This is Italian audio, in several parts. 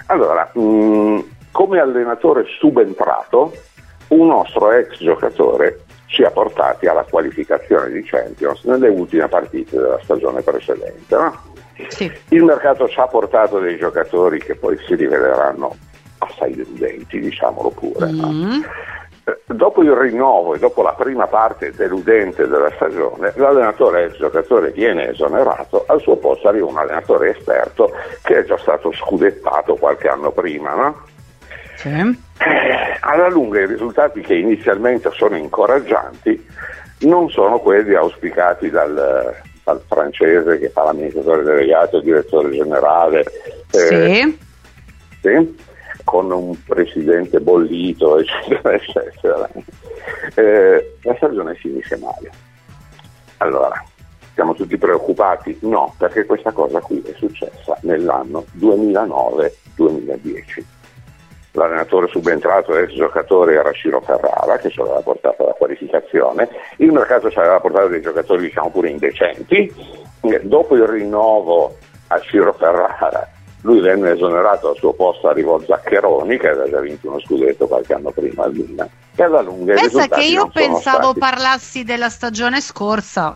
Allora, come allenatore subentrato, un nostro ex giocatore ci ha portati alla qualificazione di Champions nelle ultime partite della stagione precedente, no? Sì. Il mercato ci ha portato dei giocatori che poi si riveleranno assai deludenti, diciamolo pure, no? Dopo il rinnovo e dopo la prima parte deludente della stagione, l'allenatore ex giocatore viene esonerato, al suo posto arriva un allenatore esperto che è già stato scudettato qualche anno prima, no? Sì. Alla lunga i risultati, che inizialmente sono incoraggianti, non sono quelli auspicati dal francese che fa l'amministratore delegato, il direttore generale, Sì. con un presidente bollito, eccetera, eccetera. La stagione finisce male. Allora, siamo tutti preoccupati? No, perché questa cosa qui è successa nell'anno 2009-2010. L'allenatore subentrato, ex giocatore, era Ciro Ferrara, che ci aveva portato alla qualificazione. Il mercato ci aveva portato dei giocatori, diciamo, pure indecenti. Dopo il rinnovo a Ciro Ferrara, lui venne esonerato, al suo posto arrivò Zaccheroni, che aveva già vinto uno scudetto qualche anno prima al Milan. E alla lunga Pensa che io non sono pensavo stati. parlassi della stagione scorsa.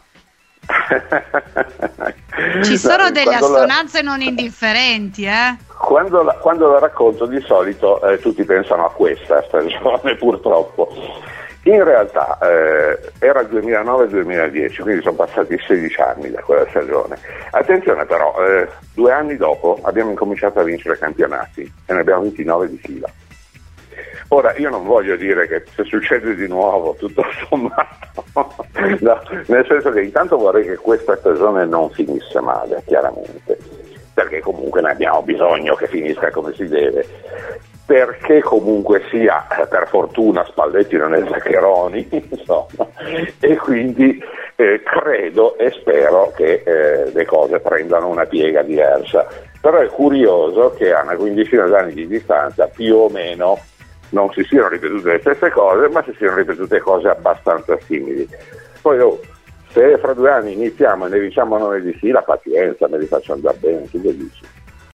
Ci sono delle assonanze non indifferenti, Quando la racconto di solito tutti pensano a questa stagione, purtroppo. In realtà era il 2009-2010, quindi sono passati 16 anni da quella stagione. Attenzione però, 2 anni dopo abbiamo incominciato a vincere campionati e ne abbiamo vinti 9 di fila. Ora, io non voglio dire che se succede di nuovo, tutto sommato, no, nel senso che intanto vorrei che questa stagione non finisse male, chiaramente, perché comunque ne abbiamo bisogno che finisca come si deve, perché comunque sia, per fortuna Spalletti non è Zaccheroni, insomma, e quindi credo e spero che le cose prendano una piega diversa. Però è curioso che a una quindicina d'anni di distanza più o meno non si siano ripetute le stesse cose, ma si siano ripetute cose abbastanza simili. Poi se fra 2 anni iniziamo e ne diciamo 9 di fila, pazienza, me li faccio andare bene, tu che dici?